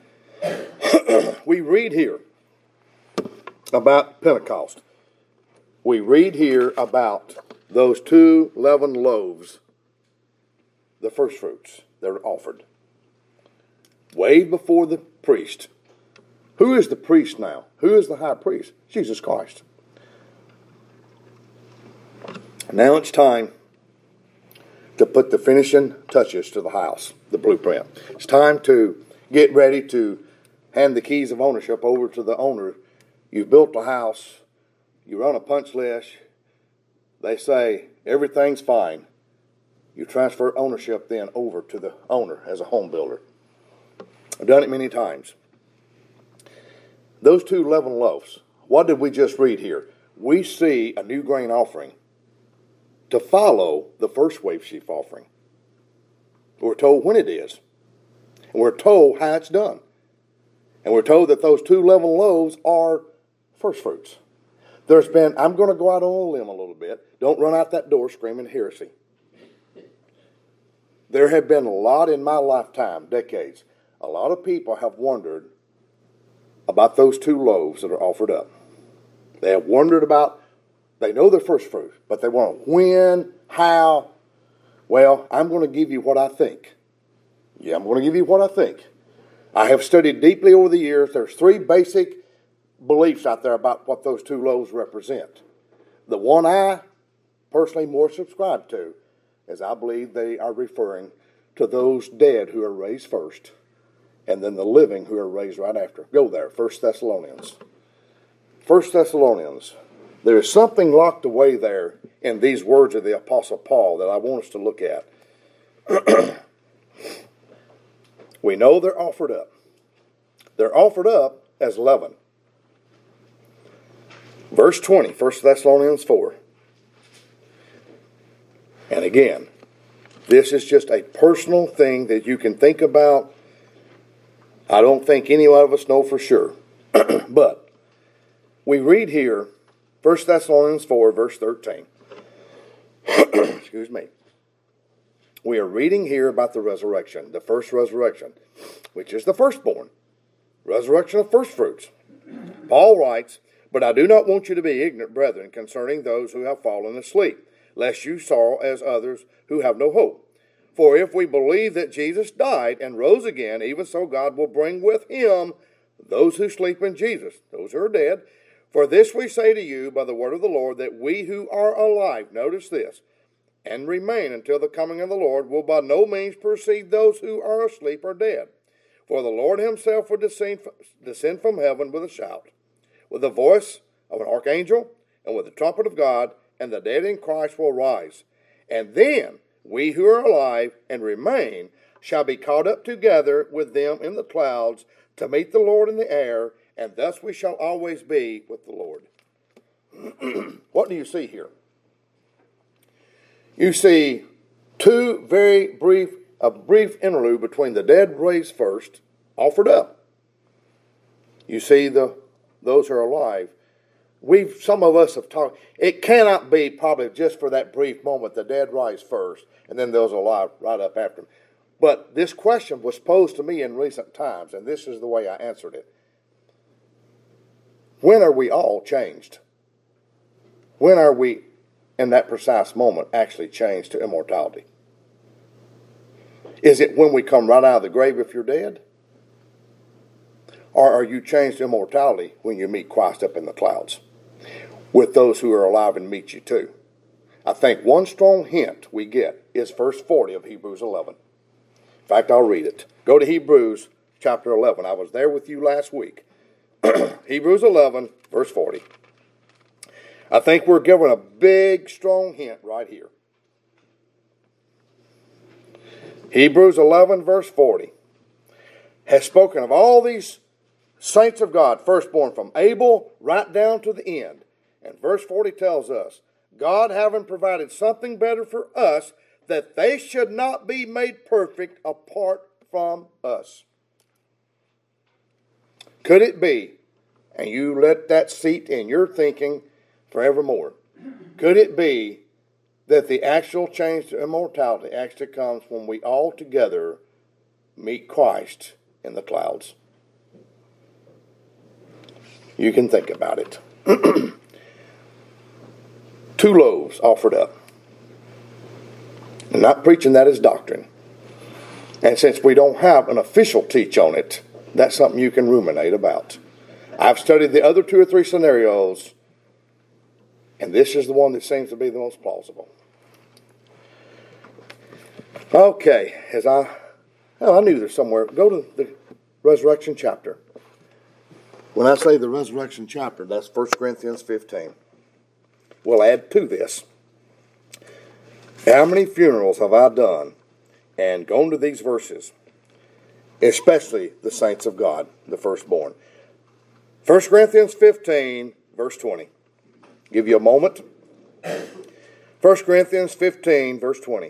We read here about Pentecost. We read here about those 2 leavened loaves, the first fruits that are offered, way before the priest. Who is the priest now? Who is the high priest? Jesus Christ. Now it's time to put the finishing touches to the house, the blueprint. It's time to get ready to hand the keys of ownership over to the owner. You've built a house. You run a punch list. They say everything's fine. You transfer ownership then over to the owner as a home builder. I've done it many times. Those 2 leavened loaves, what did we just read here? We see a new grain offering to follow the first wave sheaf offering. We're told when it is. And we're told how it's done. And we're told that those 2 leavened loaves are first fruits. I'm going to go out on a limb a little bit. Don't run out that door screaming heresy. There have been a lot in my lifetime, decades, a lot of people have wondered about those 2 loaves that are offered up. They have wondered about, they know they're first fruit, but they want when, how. Well, I'm going to give you what I think. Yeah, I'm going to give you what I think. I have studied deeply over the years. There's 3 basic beliefs out there about what those 2 loaves represent. The one I personally more subscribe to is I believe they are referring to those dead who are raised first, and then the living who are raised right after. Go there, 1 Thessalonians. 1 Thessalonians. There is something locked away there in these words of the Apostle Paul that I want us to look at. We know they're offered up. They're offered up as leaven. Verse 20, 1 Thessalonians 4. And again, this is just a personal thing that you can think about. I don't think any one of us know for sure. But we read here, 1 Thessalonians 4, verse 13. Excuse me. We are reading here about the resurrection, the first resurrection, which is the firstborn. Resurrection of first fruits. Paul writes, "But I do not want you to be ignorant, brethren, concerning those who have fallen asleep, lest you sorrow as others who have no hope. For if we believe that Jesus died and rose again, even so God will bring with him those who sleep in Jesus, those who are dead. For this we say to you by the word of the Lord, that we who are alive," notice this, "and remain until the coming of the Lord will by no means precede those who are asleep or dead. For the Lord himself will descend from heaven with a shout, with the voice of an archangel, and with the trumpet of God, and the dead in Christ will rise. And then we who are alive and remain shall be caught up together with them in the clouds to meet the Lord in the air, and thus we shall always be with the Lord." What do you see here? You see a brief interlude between the dead raised first, offered up. You see those who are alive. Some of us have talked, it cannot be probably just for that brief moment, the dead rise first, and then those alive right up after them. But this question was posed to me in recent times, and this is the way I answered it. When are we all changed? When are we, in that precise moment, actually changed to immortality? Is it when we come right out of the grave if you're dead? Or are you changed to immortality when you meet Christ up in the clouds with those who are alive and meet you too? I think one strong hint we get is verse 40 of Hebrews 11. In fact, I'll read it. Go to Hebrews chapter 11. I was there with you last week. Hebrews 11, verse 40. I think we're given a big, strong hint right here. Hebrews 11, verse 40, has spoken of all these saints of God, firstborn from Abel right down to the end. And verse 40 tells us, God having provided something better for us, that they should not be made perfect apart from us. Could it be, and you let that seat in your thinking forevermore, could it be that the actual change to immortality actually comes when we all together meet Christ in the clouds? You can think about it. 2 loaves offered up. I'm not preaching that as doctrine. And since we don't have an official teach on it, that's something you can ruminate about. I've studied the other 2 or 3 scenarios, and this is the one that seems to be the most plausible. Okay, I knew there's somewhere. Go to the resurrection chapter. When I say the resurrection chapter, that's 1 Corinthians 15. We'll add to this. How many funerals have I done and gone to these verses, especially the saints of God, the firstborn? 1 Corinthians 15, verse 20. Give you a moment. 1 Corinthians 15, verse 20.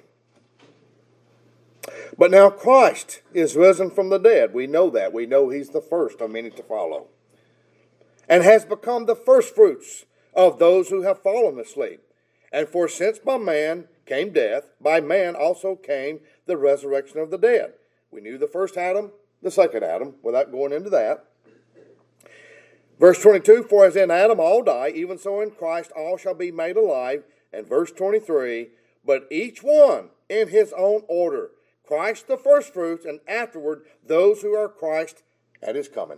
But now Christ is risen from the dead. We know that. We know he's the first of many to follow. And has become the firstfruits of those who have fallen asleep. And for since by man came death, by man also came the resurrection of the dead. We knew the first Adam, the second Adam, without going into that. Verse 22, for as in Adam all die, even so in Christ all shall be made alive. And verse 23, but each one in his own order. Christ the firstfruits, and afterward those who are Christ at his coming.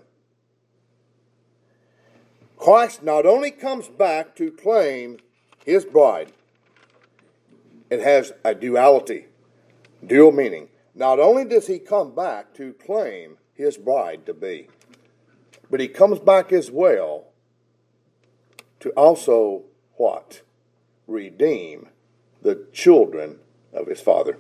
Christ not only comes back to claim his bride. It has a duality, dual meaning. Not only does he come back to claim his bride to be, but he comes back as well to also what? Redeem the children of his Father.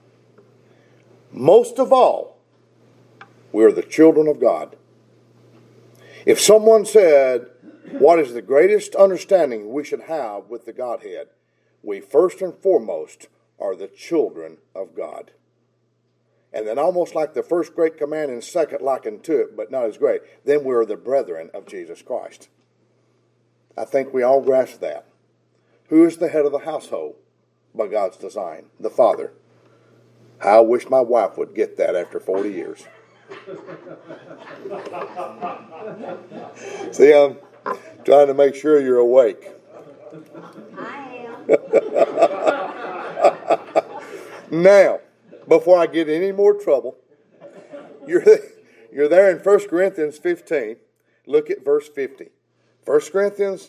Most of all, we are the children of God. If someone said, what is the greatest understanding we should have with the Godhead? We first and foremost are the children of God. And then almost like the first great command and second likened to it, but not as great, then we are the brethren of Jesus Christ. I think we all grasp that. Who is the head of the household by God's design? The Father. I wish my wife would get that after 40 years. See, I'm trying to make sure you're awake. I am. Now, before I get any more trouble, you're there in 1 Corinthians 15. Look at verse 50. 1 Corinthians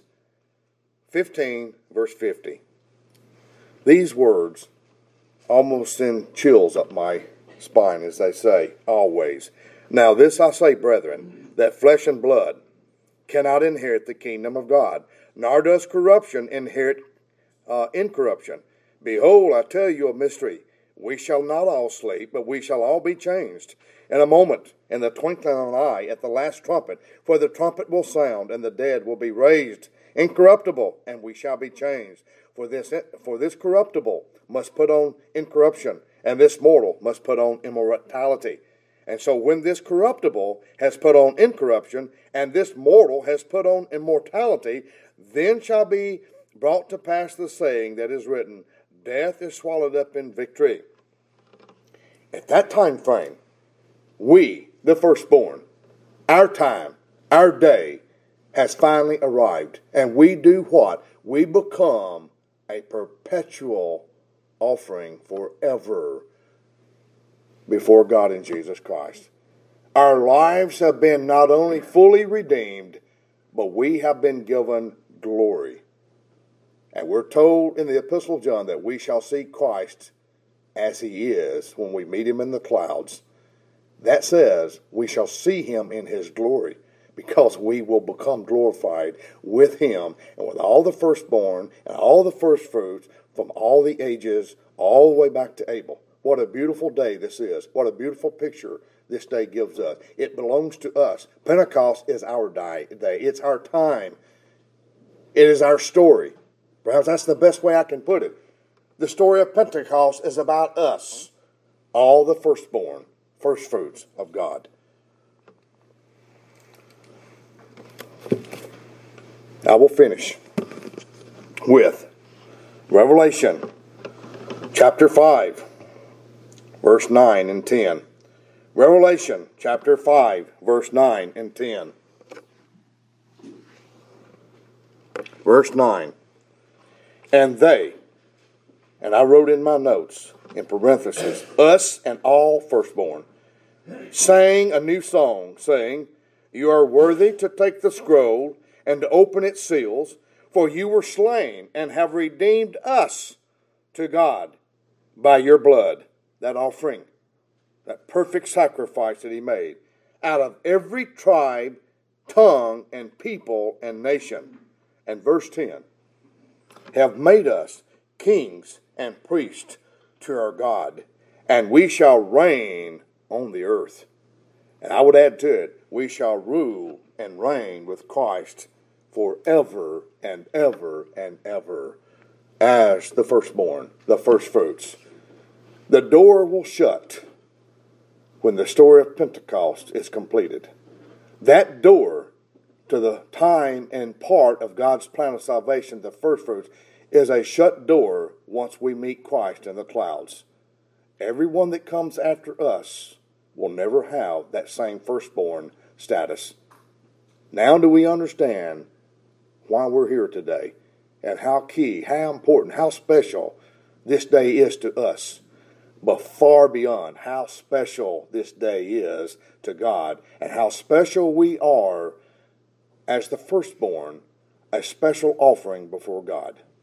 15, verse 50. These words almost send chills up my spine as they say, always. Now this I say, brethren, that flesh and blood cannot inherit the kingdom of God, nor does corruption inherit incorruption. Behold, I tell you a mystery. We shall not all sleep, but we shall all be changed. In a moment, in the twinkling of an eye, at the last trumpet. For the trumpet will sound, and the dead will be raised incorruptible, and we shall be changed. For this corruptible must put on incorruption, and this mortal must put on immortality. And so when this corruptible has put on incorruption, and this mortal has put on immortality, then shall be brought to pass the saying that is written, death is swallowed up in victory. At that time frame, we, the firstborn, our time, our day, has finally arrived. And we do what? We become a perpetual offering forever before God in Jesus Christ. Our lives have been not only fully redeemed, but we have been given glory. And we're told in the Epistle of John that we shall see Christ as he is when we meet him in the clouds. That says we shall see him in his glory, because we will become glorified with him and with all the firstborn and all the firstfruits from all the ages, all the way back to Abel. What a beautiful day this is. What a beautiful picture this day gives us. It belongs to us. Pentecost is our day. It's our time. It is our story. Perhaps that's the best way I can put it. The story of Pentecost is about us, all the firstborn, firstfruits of God. I will finish with Revelation chapter 5, verse 9 and 10. Revelation chapter 5, verse 9 and 10. Verse 9. And they, and I wrote in my notes, in parentheses, us and all firstborn, sang a new song, saying, you are worthy to take the scroll and to open its seals, for you were slain and have redeemed us to God by your blood that offering, that perfect sacrifice that he made, out of every tribe, tongue, and people and nation. And verse 10, have made us kings and priests to our God, and we shall reign on the earth. And I would add to it, we shall rule and reign with Christ forever and ever and ever as the firstborn, the first fruits. The door will shut when the story of Pentecost is completed. That door to the time and part of God's plan of salvation, the first fruits, is a shut door once we meet Christ in the clouds. Everyone that comes after us will never have that same firstborn status. Now do we understand why we're here today and how key, how important, how special this day is to us, but far beyond how special this day is to God and how special we are as the firstborn, a special offering before God.